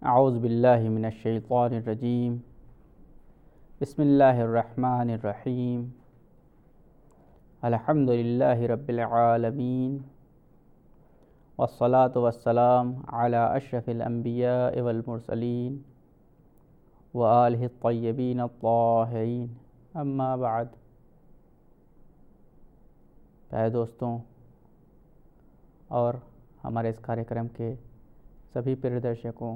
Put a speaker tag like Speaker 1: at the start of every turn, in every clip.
Speaker 1: औज़ु बिल्लाहि मिनश्शैतानिर्रजीम। बिस्मिल्लाहिर्रहमानिर्रहीम। अल्हम्दुलिल्लाहि रब्बिल आलमीन वस्सलातु वस्सलाम अला अशरफिल अंबिया'i वल मुरसलीन व आलिहि त्तय्यबीन अत्ताहिरीन, अम्मा बाद। प्यारे दोस्तों और हमारे इस कार्यक्रम के सभी प्रिय दर्शकों,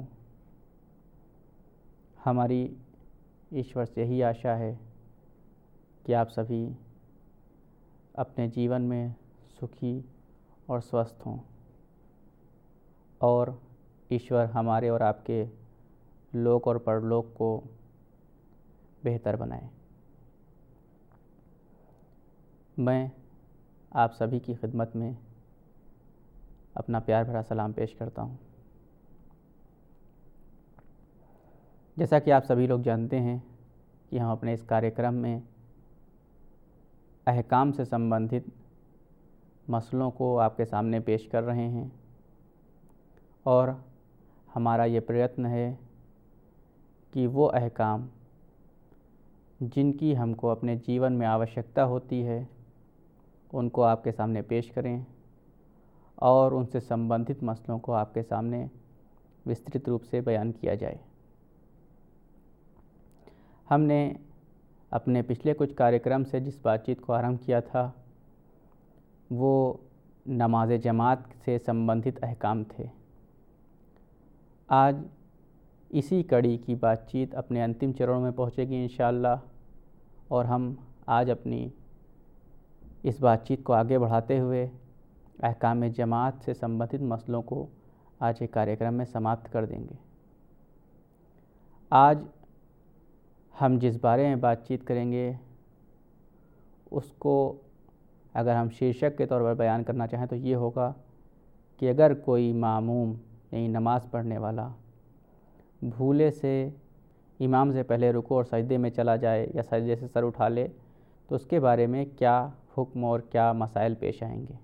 Speaker 1: हमारी ईश्वर से यही आशा है कि आप सभी अपने जीवन में सुखी और स्वस्थ हों और ईश्वर हमारे और आपके लोक और परलोक को बेहतर बनाए। मैं आप सभी की खिदमत में अपना प्यार भरा सलाम पेश करता हूँ। जैसा कि आप सभी लोग जानते हैं कि हम अपने इस कार्यक्रम में अहकाम से संबंधित मसलों को आपके सामने पेश कर रहे हैं और हमारा ये प्रयत्न है कि वो अहकाम जिनकी हमको अपने जीवन में आवश्यकता होती है उनको आपके सामने पेश करें और उनसे संबंधित मसलों को आपके सामने विस्तृत रूप से बयान किया जाए। हमने अपने पिछले कुछ कार्यक्रम से जिस बातचीत को आरंभ किया था वो नमाज जमात से संबंधित अहकाम थे। आज इसी कड़ी की बातचीत अपने अंतिम चरण में पहुंचेगी इंशाअल्लाह, और हम आज अपनी इस बातचीत को आगे बढ़ाते हुए अहकाम जमात से संबंधित मसलों को आज एक कार्यक्रम में समाप्त कर देंगे। आज हम जिस बारे में बातचीत करेंगे उसको अगर हम शीर्षक के तौर पर बयान करना चाहें तो ये होगा कि अगर कोई मामूम यानी नमाज़ पढ़ने वाला भूले से इमाम से पहले रुकू और सजदे में चला जाए या सजदे से सर उठा ले तो उसके बारे में क्या हुक्म और क्या मसाइल पेश आएंगे।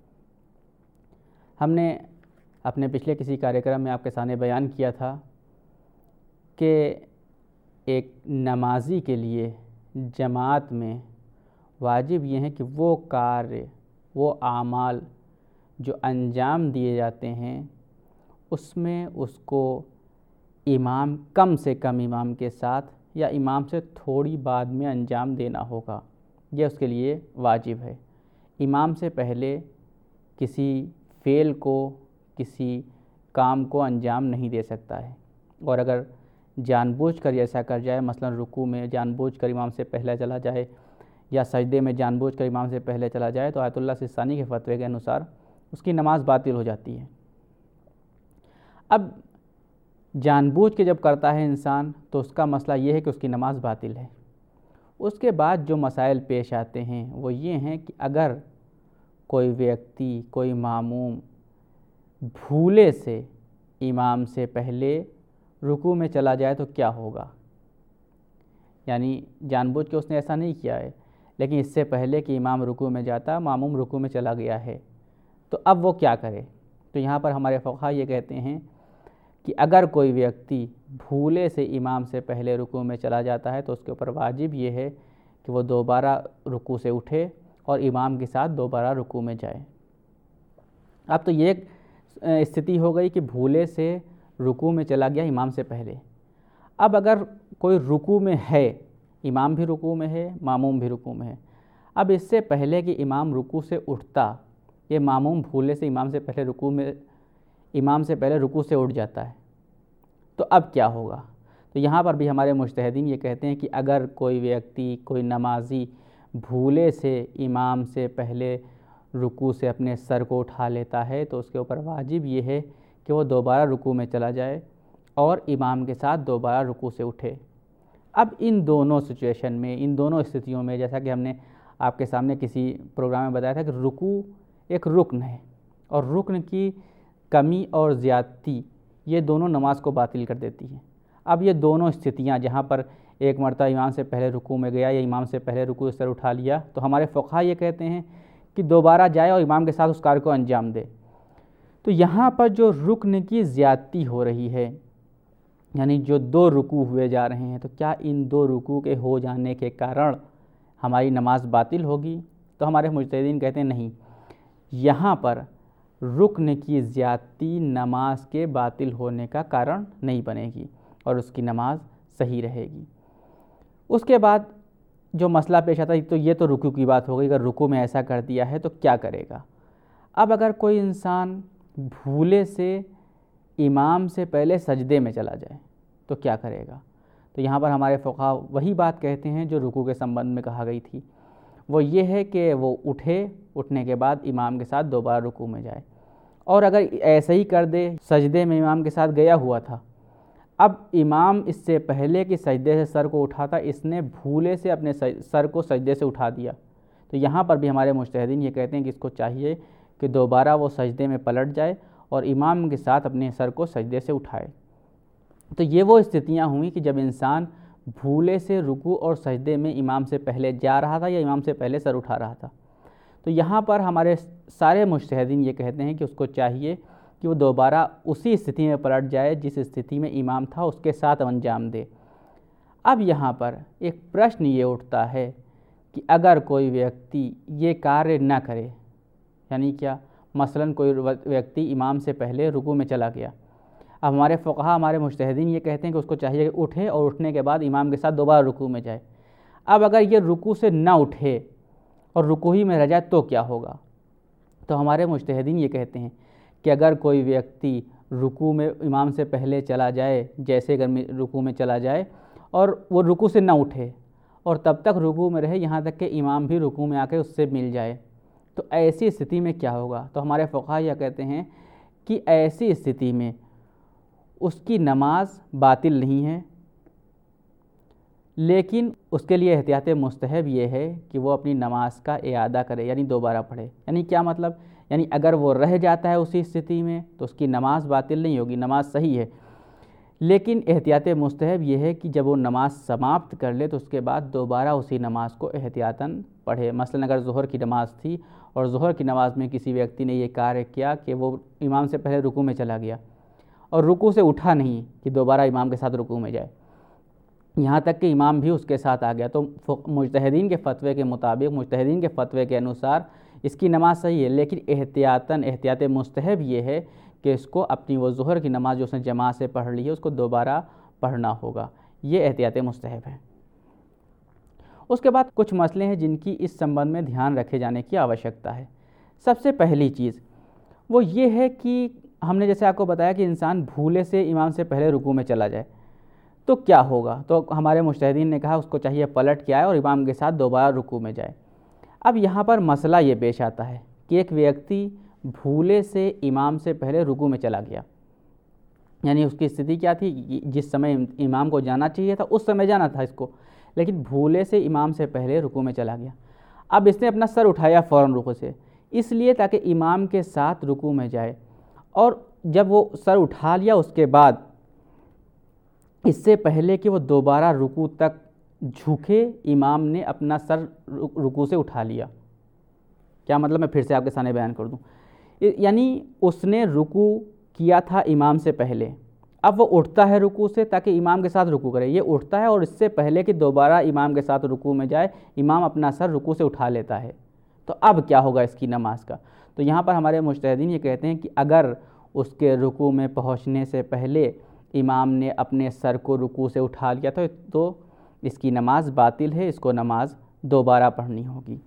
Speaker 1: हमने अपने पिछले किसी कार्यक्रम में आपके सामने बयान किया था कि एक नमाजी के लिए जमात में वाजिब ये है कि वो कार्य, वो आमाल जो अंजाम दिए जाते हैं उसमें उसको इमाम कम से कम इमाम के साथ या इमाम से थोड़ी बाद में अंजाम देना होगा। यह उसके लिए वाजिब है। इमाम से पहले किसी फ़ेल को, किसी काम को अंजाम नहीं दे सकता है, और अगर जानबूझकर ऐसा कर जाए, मसलन रुकू में जानबूझकर इमाम से पहले चला जाए या सजदे में जानबूझकर इमाम से पहले चला जाए तो आयतुल्लाह सिस्तानी के फतवे के अनुसार उसकी नमाज़ बातिल हो जाती है। अब जानबूझ के जब करता है इंसान तो उसका मसला ये है कि उसकी नमाज़ बातिल है। उसके बाद जो मसाइल पेश आते हैं वो ये हैं कि अगर कोई व्यक्ति, कोई मामूम भूले से इमाम से पहले रुकू में चला जाए तो क्या होगा। यानी जानबूझ के उसने ऐसा नहीं किया है, लेकिन इससे पहले कि इमाम रुकू में जाता मामूम रुकू में चला गया है, तो अब वो क्या करे। तो यहाँ पर हमारे फ़क़हा ये कहते हैं कि अगर कोई व्यक्ति भूले से इमाम से पहले रुकू में चला जाता है तो उसके ऊपर वाजिब ये है कि वो दोबारा रुकू से उठे और इमाम के साथ दोबारा रुकू में जाए। अब तो ये स्थिति हो गई कि भूले से रुकू में चला गया इमाम से पहले। अब अगर कोई रुकू में है, इमाम भी रुकू में है, मामूम भी रुकू में है, अब इससे पहले कि इमाम रुकू से उठता, ये मामूम भूले से इमाम से पहले रुकू से उठ जाता है, तो अब क्या होगा। तो यहाँ पर भी हमारे मुज्तहिदीन ये कहते हैं कि अगर कोई व्यक्ति, कोई नमाजी भूले से इमाम से पहले रुकू से अपने सर को उठा लेता है तो उसके ऊपर वाजिब ये है कि वो दोबारा रुकू में चला जाए और इमाम के साथ दोबारा रुकू से उठे। अब इन दोनों सिचुएशन में, इन दोनों स्थितियों में, जैसा कि हमने आपके सामने किसी प्रोग्राम में बताया था कि रुकू एक रुकन है और रुकन की कमी और ज़्यादती ये दोनों नमाज को बातिल कर देती हैं। अब ये दोनों स्थितियां जहाँ पर एक मरतबा इमाम से पहले रुकू में गया या इमाम से पहले रुकू से सर उठा लिया, तो हमारे फ़क़हा ये कहते हैं कि दोबारा जाए और इमाम के साथ उस कार्य को अंजाम दे। तो यहाँ पर जो रुकन की ज़्यादती हो रही है यानी जो 2 रुकू हुए जा रहे हैं, तो क्या इन 2 रुकू के हो जाने के कारण हमारी नमाज बातिल होगी? तो हमारे मुजतहिदीन कहते हैं नहीं, यहाँ पर रुकन की ज़्यादती नमाज के बातिल होने का कारण नहीं बनेगी और उसकी नमाज सही रहेगी। उसके बाद जो मसला पेश आता है, तो ये तो रुकू की बात हो गई, अगर रुकू में ऐसा कर दिया है तो क्या करेगा। अब अगर कोई इंसान भूले से इमाम से पहले सजदे में चला जाए तो क्या करेगा। तो यहाँ पर हमारे फ़ुक़हा वही बात कहते हैं जो रुकू के संबंध में कहा गई थी, वो ये है कि वो उठने के बाद इमाम के साथ दोबारा रुकू में जाए। और अगर ऐसे ही कर दे, सजदे में इमाम के साथ गया हुआ था, अब इमाम इससे पहले कि सजदे से सर को उठाता, इसने भूले से अपने सर को सजदे से उठा दिया, तो यहाँ पर भी हमारे मुजतहिदीन ये कहते हैं कि इसको चाहिए कि दोबारा वो सजदे में पलट जाए और इमाम के साथ अपने सर को सजदे से उठाए। तो ये वो स्थितियाँ हुई कि जब इंसान भूले से रुकू और सजदे में इमाम से पहले जा रहा था या इमाम से पहले सर उठा रहा था। तो यहाँ पर हमारे सारे मुजतहिदीन ये कहते हैं कि उसको चाहिए कि वो दोबारा उसी स्थिति में पलट जाए जिस स्थिति में इमाम था, उसके साथ अंजाम दे। अब यहाँ पर एक प्रश्न ये उठता है कि अगर कोई व्यक्ति ये कार्य न करे, यानी क्या, मसलन कोई व्यक्ति इमाम से पहले रुकू में चला गया, अब हमारे फ़ुक़हा, हमारे मुजतहिदीन ये कहते हैं कि उसको चाहिए कि उठे और उठने के बाद इमाम के साथ दोबारा रुकू में जाए। अब अगर ये रुकू से ना उठे और रुकू ही में रह जाए तो क्या होगा। तो हमारे मुजतहिदीन ये कहते हैं कि अगर कोई व्यक्ति रुकू में इमाम से पहले चला जाए, जैसे अगर रुकू में चला जाए और वो रुकू से ना उठे और तब तक रुकू में रहे यहाँ तक कि इमाम भी रुकू में आके उससे मिल जाए, तो ऐसी स्थिति में क्या होगा। तो हमारे फ़ुक़हा यह कहते हैं कि ऐसी स्थिति में उसकी नमाज बातिल नहीं है, लेकिन उसके लिए एहतियात मुस्तहब ये है कि वो अपनी नमाज का इआदा करे, यानी दोबारा पढ़े। यानी क्या मतलब, यानी अगर वो रह जाता है उसी स्थिति में तो उसकी नमाज बातिल नहीं होगी, नमाज सही है, लेकिन एहतियात मुस्तहब ये है कि जब वो नमाज समाप्त कर ले तो उसके बाद दोबारा उसी नमाज को एहतियातन पढ़े। मसलन अगर ज़ोहर की नमाज़ थी और ज़ोहर की नमाज़ में किसी व्यक्ति ने ये कार्य किया कि वो इमाम से पहले रुकू में चला गया और रुकू से उठा नहीं कि दोबारा इमाम के साथ रुकू में जाए, यहाँ तक कि इमाम भी उसके साथ आ गया, तो मुजतहिदीन के फ़तवे के मुताबिक, मुजतहिदीन के फ़तवे के अनुसार इसकी नमाज सही है, लेकिन एहतियात मुस्तहब ये है कि इसको अपनी वो ज़ोहर की नमाज जो उसने जमात से पढ़ ली है उसको दोबारा पढ़ना होगा। ये एहतियात मुस्तहब है। उसके बाद कुछ मसले हैं जिनकी इस संबंध में ध्यान रखे जाने की आवश्यकता है। सबसे पहली चीज़ वो ये है कि हमने जैसे आपको बताया कि इंसान भूले से इमाम से पहले रुकू में चला जाए तो क्या होगा। तो हमारे मुजतहिदीन ने कहा उसको चाहिए पलट के आए और इमाम के साथ दोबारा रुकू में जाए। अब यहाँ पर मसला ये पेश आता है कि एक व्यक्ति भूले से इमाम से पहले रुकू में चला गया, यानी उसकी स्थिति क्या थी, जिस समय इमाम को जाना चाहिए था उस समय जाना था इसको, लेकिन भूले से इमाम से पहले रुकू में चला गया। अब इसने अपना सर उठाया फ़ौरन रुकू से, इसलिए ताकि इमाम के साथ रुकू में जाए, और जब वो सर उठा लिया उसके बाद इससे पहले कि वो दोबारा रुकू तक झुके, इमाम ने अपना सर रुकू से उठा लिया। क्या मतलब, मैं फिर से आपके सामने बयान कर दूं, यानी उसने रुकू किया था इमाम से पहले, अब वो उठता है रुकू से ताकि इमाम के साथ रुकू करे, ये उठता है और इससे पहले कि दोबारा इमाम के साथ रुकू में जाए इमाम अपना सर रुकू से उठा लेता है। तो अब क्या होगा इसकी नमाज का। तो यहाँ पर हमारे मुजतहिदीन ये कहते हैं कि अगर उसके रुकू में पहुँचने से पहले इमाम ने अपने सर को रुकू से उठा लिया था तो इसकी नमाज बातिल है, इसको नमाज दोबारा पढ़नी होगी।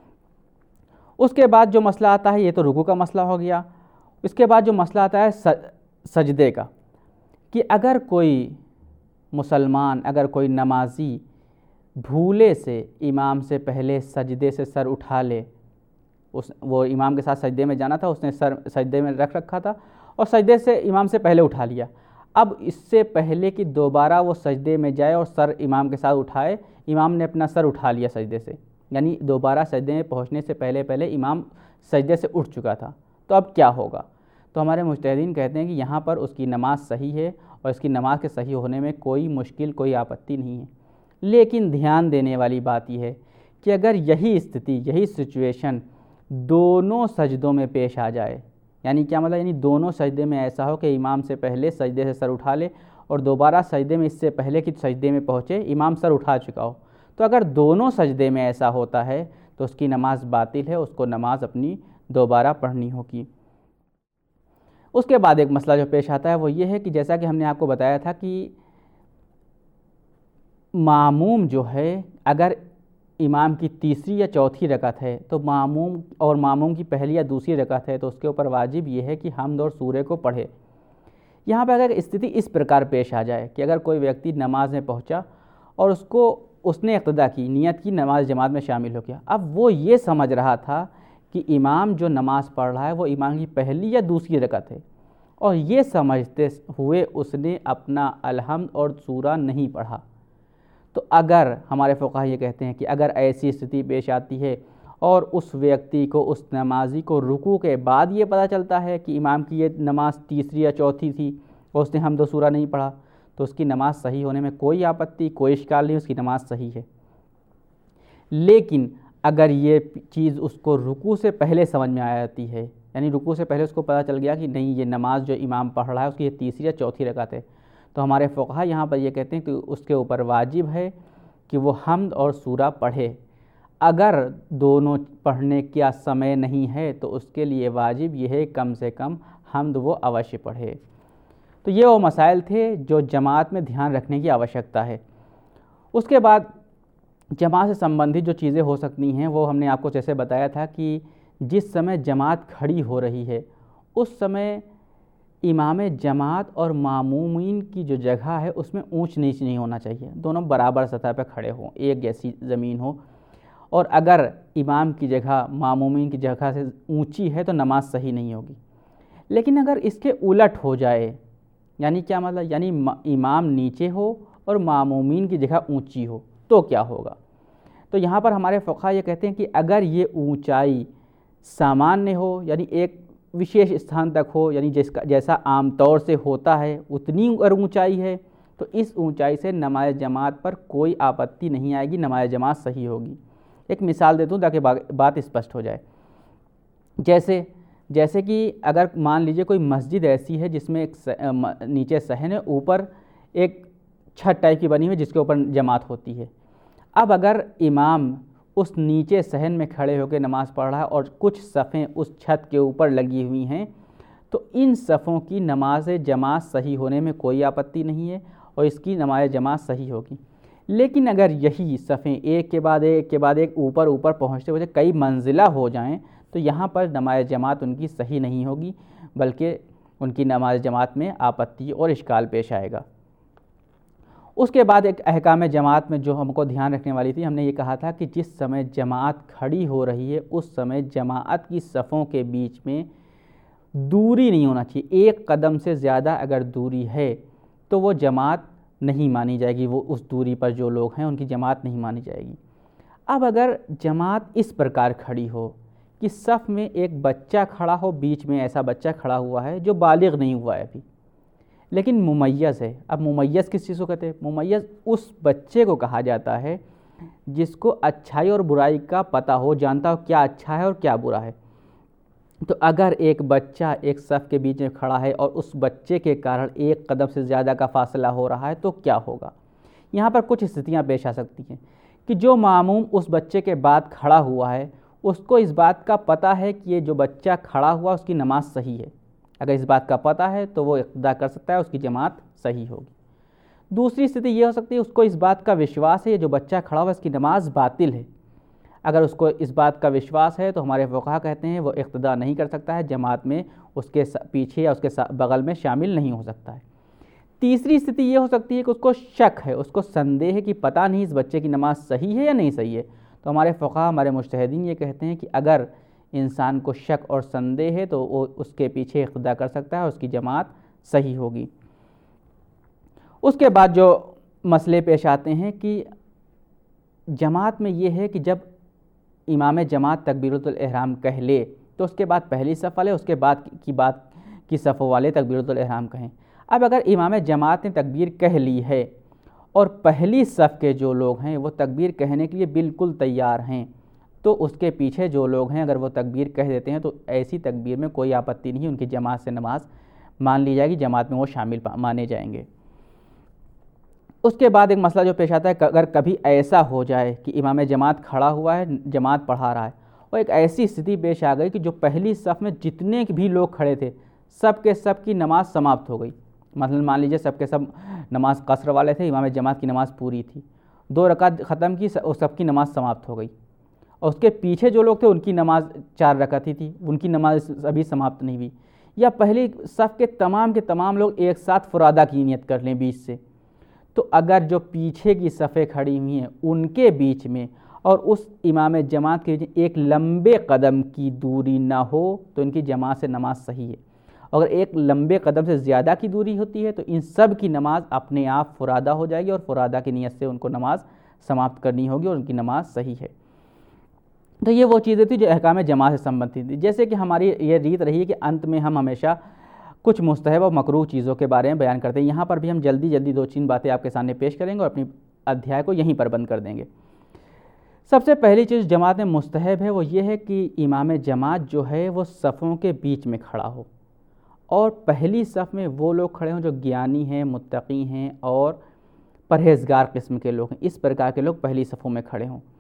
Speaker 1: उसके बाद जो मसला आता है, ये तो रुकू का मसला हो गया। इसके बाद जो मसला आता है सजदे का, कि अगर कोई मुसलमान, अगर कोई नमाजी भूले से इमाम से पहले सजदे से सर उठा ले, वो इमाम के साथ सजदे में जाना था, उसने सर सजदे में रख रखा था और सजदे से इमाम से पहले उठा लिया, अब इससे पहले कि दोबारा वो सजदे में जाए और सर इमाम के साथ उठाए, इमाम ने अपना सर उठा लिया सजदे से, यानी दोबारा सजदे में पहुँचने से पहले पहले इमाम सजदे से उठ चुका था, तो अब क्या होगा। तो हमारे मुजतहिदीन कहते हैं कि यहाँ पर उसकी नमाज सही है और इसकी नमाज के सही होने में कोई मुश्किल, कोई आपत्ति नहीं है। लेकिन ध्यान देने वाली बात यह है कि अगर यही स्थिति, यही सिचुएशन दोनों सजदों में पेश आ जाए, यानी क्या मतलब, यानी दोनों सजदे में ऐसा हो कि इमाम से पहले सजदे से सर उठा ले और दोबारा सजदे में इससे पहले कि सजदे में पहुँचे इमाम सर उठा चुका हो। तो अगर दोनों सजदे में ऐसा होता है तो उसकी नमाज बातिल है, उसको नमाज अपनी दोबारा पढ़नी होगी। उसके बाद एक मसला जो पेश आता है वो ये है कि जैसा कि हमने आपको बताया था कि मामूम जो है, अगर इमाम की तीसरी या चौथी रकअत है तो मामूम की पहली या दूसरी रकअत है तो उसके ऊपर वाजिब ये है कि हम्द और सूरे को पढ़े। यहाँ पर अगर स्थिति इस प्रकार पेश आ जाए कि अगर कोई व्यक्ति नमाज में पहुँचा और उसने इक़्तिदा की, नियत की, नमाज जमात में शामिल हो गया, अब वो ये समझ रहा था कि इमाम जो नमाज़ पढ़ रहा है वो इमाम की पहली या दूसरी रकअत है, और ये समझते हुए उसने अपना अलहम्द और सूरा नहीं पढ़ा। तो अगर हमारे फ़ुक़हा ये कहते हैं कि अगर ऐसी स्थिति पेश आती है और उस व्यक्ति को, उस नमाजी को रुकू के बाद ये पता चलता है कि इमाम की ये नमाज तीसरी या चौथी थी और उसने हम्द और सूरा नहीं पढ़ा, तो उसकी नमाज सही होने में कोई आपत्ति, कोई इश्काल नहीं, उसकी नमाज सही है। लेकिन अगर ये चीज़ उसको रुकू से पहले समझ में आ जाती है, यानी रुकू से पहले उसको पता चल गया कि नहीं, ये नमाज जो इमाम पढ़ रहा है उसकी ये तीसरी या चौथी रकात है, तो हमारे फ़ुक़हा यहाँ पर ये कहते हैं कि उसके ऊपर वाजिब है कि वो हम्द और सूरा पढ़े। अगर दोनों पढ़ने का समय नहीं है तो उसके लिए वाजिब यह है कम से कम हम्द वो अवश्य पढ़े। तो ये वो मसाइल थे जो जमात में ध्यान रखने की आवश्यकता है। उसके बाद जमात से संबंधित जो चीज़ें हो सकती हैं वो हमने आपको जैसे बताया था कि जिस समय जमात खड़ी हो रही है उस समय इमाम जमात और मामूमीन की जो जगह है उसमें ऊंच नीच नहीं होना चाहिए, दोनों बराबर सतह पर खड़े हों, एक जैसी ज़मीन हो। और अगर इमाम की जगह मामूमीन की जगह से ऊंची है तो नमाज सही नहीं होगी। लेकिन अगर इसके उलट हो जाए, यानी क्या मतलब, यानी इमाम नीचे हो और मामूमीन की जगह ऊंची हो, तो क्या होगा? तो यहाँ पर हमारे फ़ुक़हा ये कहते हैं कि अगर ये ऊंचाई सामान्य हो, यानी एक विशेष स्थान तक हो, यानी जैसा आम तौर से होता है उतनी अगर ऊंचाई है तो इस ऊंचाई से नमाज जमात पर कोई आपत्ति नहीं आएगी, नमाज जमात सही होगी। एक मिसाल देता हूँ ताकि बात स्पष्ट हो जाए। जैसे कि अगर मान लीजिए कोई मस्जिद ऐसी है जिसमें एक नीचे सहन है, ऊपर एक छत टाइप की बनी हुई जिसके ऊपर जमात होती है। अब अगर इमाम उस नीचे सहन में खड़े होकर नमाज़ पढ़ रहा है और कुछ सफ़ें उस छत के ऊपर लगी हुई हैं, तो इन सफ़ों की नमाज जमात सही होने में कोई आपत्ति नहीं है और इसकी नमाज जमात सही होगी। लेकिन अगर यही सफ़ें एक के बाद एक ऊपर ऊपर पहुँचते हुए कई मंजिला हो जाएं तो यहाँ पर नमाज जमात उनकी सही नहीं होगी, बल्कि उनकी नमाज जमात में आपत्ति और इश्काल पेश आएगा। उसके बाद एक अहकाम जमात में जो हमको ध्यान रखने वाली थी, हमने ये कहा था कि जिस समय जमात खड़ी हो रही है उस समय जमात की सफ़ों के बीच में दूरी नहीं होना चाहिए। एक कदम से ज़्यादा अगर दूरी है तो वो जमात नहीं मानी जाएगी, वो उस दूरी पर जो लोग हैं उनकी जमात नहीं मानी जाएगी। अब अगर जमात इस प्रकार खड़ी हो कि सफ़ में एक बच्चा खड़ा हो, बीच में ऐसा बच्चा खड़ा हुआ है जो बालिग़ नहीं हुआ है अभी, लेकिन मुमय्यज़ है। अब मुमय्यज़ किस चीज़ को कहते हैं? मुमय्यज़ उस बच्चे को कहा जाता है जिसको अच्छाई और बुराई का पता हो, जानता हो क्या अच्छा है और क्या बुरा है। तो अगर एक बच्चा एक सफ़ के बीच में खड़ा है और उस बच्चे के कारण एक कदम से ज़्यादा का फासला हो रहा है तो क्या होगा? यहाँ पर कुछ स्थितियाँ पेश आ सकती हैं कि जो मामूम उस बच्चे के बाद खड़ा हुआ है उसको इस बात का पता है कि ये जो बच्चा खड़ा हुआ उसकी नमाज सही है। अगर इस बात का पता है तो वो इक़्तिदा कर सकता है, उसकी जमात सही होगी। दूसरी स्थिति ये हो सकती है उसको इस बात का विश्वास है ये जो बच्चा खड़ा हुआ इसकी नमाज बातिल है। अगर उसको इस बात का विश्वास है तो हमारे फ़ुक़हा कहते हैं वो इक़्तिदा नहीं कर सकता है, जमात में उसके पीछे या उसके बगल में शामिल नहीं हो सकता है। तीसरी स्थिति ये हो सकती है कि उसको शक है, उसको संदेह है कि पता नहीं इस बच्चे की नमाज सही है या नहीं सही है। तो हमारे फ़ुक़हा, हमारे मुज्तहिदीन ये कहते हैं कि अगर इंसान को शक और संदेह है तो वो उसके पीछे इक़्तिदा कर सकता है, उसकी जमात सही होगी। उसके बाद जो मसले पेश आते हैं कि जमात में ये है कि जब इमाम जमात तकबीरतुल इहराम कह ले तो उसके बाद पहली सफ़ वाले, उसके बाद की सफ़ों वाले तकबीरतुल इहराम कहें। अब अगर इमाम जमात ने तकबीर कह ली है और पहली सफ़ के जो लोग हैं वो तकबीर कहने के लिए बिल्कुल तैयार हैं तो उसके पीछे जो लोग हैं अगर वो तकबीर कह देते हैं तो ऐसी तकबीर में कोई आपत्ति नहीं, उनकी जमात से नमाज मान ली जाएगी, जमात में वो शामिल माने जाएंगे। उसके बाद एक मसला जो पेश आता है, अगर कभी ऐसा हो जाए कि इमाम जमात खड़ा हुआ है, जमात पढ़ा रहा है और एक ऐसी स्थिति पेश आ गई कि जो पहली सफ़ में जितने भी लोग खड़े थे सब के सब की नमाज़ समाप्त हो गई। मतलब मान लीजिए सब के सब नमाज कसर वाले थे, इमाम जमात की नमाज़ पूरी थी, 2 रकात ख़त्म की और सबकी नमाज़ समाप्त हो गई, और उसके पीछे जो लोग थे उनकी नमाज़ 4 रकात ही थी, उनकी नमाज़ अभी समाप्त नहीं हुई। या पहली सफ़ के तमाम लोग एक साथ फुरादा की नियत कर लें बीच से, तो अगर जो पीछे की सफ़ें खड़ी हुई हैं उनके बीच में और उस इमाम जमात के बीच एक लंबे कदम की दूरी ना हो तो इनकी जमात से नमाज सही है। अगर एक लंबे कदम से ज़्यादा की दूरी होती है तो इन सब की नमाज़ अपने आप फुरादा हो जाएगी और फुरादा की नियत से उनको नमाज समाप्त करनी होगी और उनकी नमाज सही है। तो ये वो चीज़ें थी जो अहकाम जमात से संबंधित थी। जैसे कि हमारी ये रीत रही है कि अंत में हम हमेशा कुछ मुस्तहब और मकरूह चीज़ों के बारे में बयान करते हैं। यहाँ पर भी हम जल्दी 2-3 बातें आपके सामने पेश करेंगे और अपनी अध्याय को यहीं पर बंद कर देंगे। सबसे पहली चीज़ जमात में मुस्तहब है वो ये है कि इमाम जमात जो है वो सफ़ों के बीच में खड़ा हो और पहली सफ़ में वो लोग खड़े हों जो ज्ञानी हैं, मुत्तकी हैं और परहेज़गार किस्म के लोग हैं। इस प्रकार के लोग पहली सफ़ों में खड़े हों।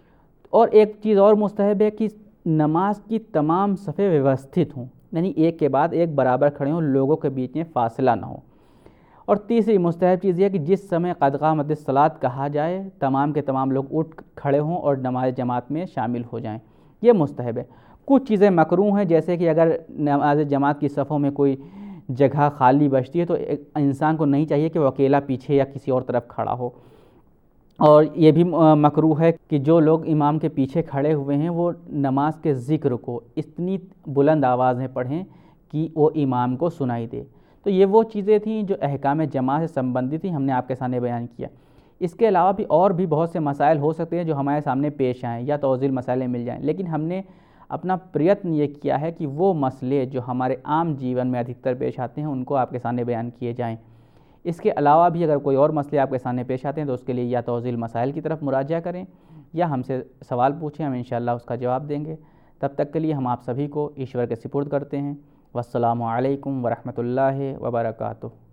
Speaker 1: और एक चीज़ और मुस्तहब है कि नमाज की तमाम सफ़ें व्यवस्थित हों, यानी एक के बाद एक बराबर खड़े हों, लोगों के बीच में फासला ना हो। और तीसरी मुस्तहब चीज़ यह कि जिस समय क़द क़ामतिस सलात कहा जाए तमाम के तमाम लोग उठ खड़े हों और नमाज जमात में शामिल हो जाएं, ये मुस्तहब है। कुछ चीज़ें मकरूह हैं, जैसे कि अगर नमाज जमात की सफ़ों में कोई जगह खाली बचती है तो एक इंसान को नहीं चाहिए कि वो अकेला पीछे या किसी और तरफ खड़ा हो। और ये भी मकरूह है कि जो लोग इमाम के पीछे खड़े हुए हैं वो नमाज के ज़िक्र को इतनी बुलंद आवाज़ में पढ़ें कि वो इमाम को सुनाई दे। तो ये वो चीज़ें थीं जो अहकाम जमात से संबंधित थी, हमने आपके सामने बयान किया। इसके अलावा भी और भी बहुत से मसाइल हो सकते हैं जो हमारे सामने पेश आएँ या तौज़ील मसाइल मिल जाएँ, लेकिन हमने अपना प्रयत्न ये किया है कि वो मसले जो हमारे आम जीवन में अधिकतर पेश आते हैं उनको आपके सामने बयान किए जाएँ। इसके अलावा भी अगर कोई और मसले आपके सामने पेश आते हैं तो उसके लिए या तौज़ील मसाइल की तरफ मुराजा करें या हमसे सवाल पूछें, हम इंशाअल्लाह उसका जवाब देंगे। तब तक के लिए हम आप सभी को ईश्वर के सुपुर्द करते हैं। वस्सलामु अलैकुम वरहमतुल्लाहि वबरकातुहू।